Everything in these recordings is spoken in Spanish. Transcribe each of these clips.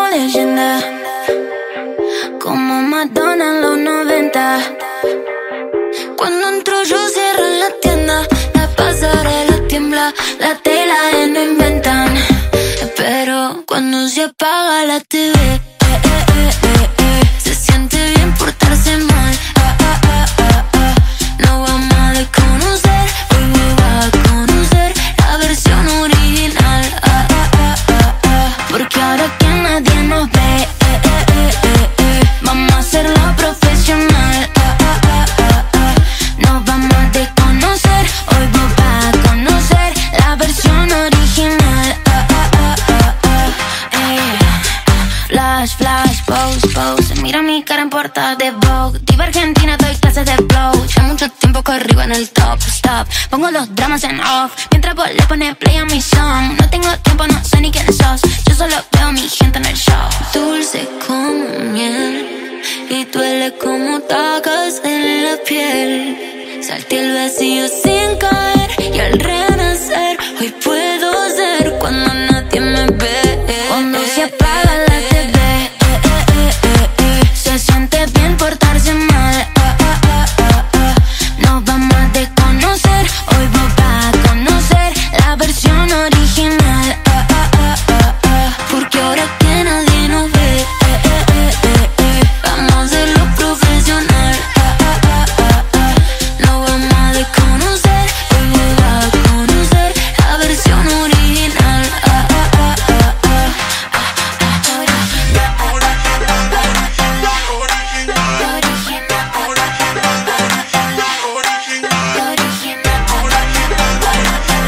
leyenda, como Madonna en los 90. Cuando entro yo cierran la tienda, la pasarela tiembla, la tela no inventan. Pero cuando se apaga la TV, se siente bien portarse mal. No vamos a desconocer, hoy va a conocer la versión original. Porque ahora que nadie nos ve, vamos a hacerlo profesional. Nos vamos a desconocer, hoy vos vas a conocer la versión original. Flash, flash, pose, pose. Mira mi cara en portada de Vogue. Diva argentina, doy clases de flow. Ya mucho tiempo que arriba en el top, stop. Pongo los dramas en off, mientras vos le pones play a mi song. No tengo tiempo, no sé ni quién sos. Yo solo veo a mi gente en el show. Dulce como miel y duele como tacas en la piel. Salté el vacío sin caer y al renacer hoy puedo ser cuando nadie me ve. Cuando se apaga la TV, se siente bien portarse mal. Nos vamos a desconocer, hoy vos vas a conocer la versión original. Porque ahora que nadie nos ve, vamos a hacerlo profesional. Nos vamos a desconocer, hoy vos vas a conocer la versión original.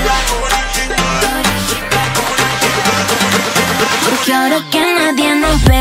Porque ahora que nadie nos ve,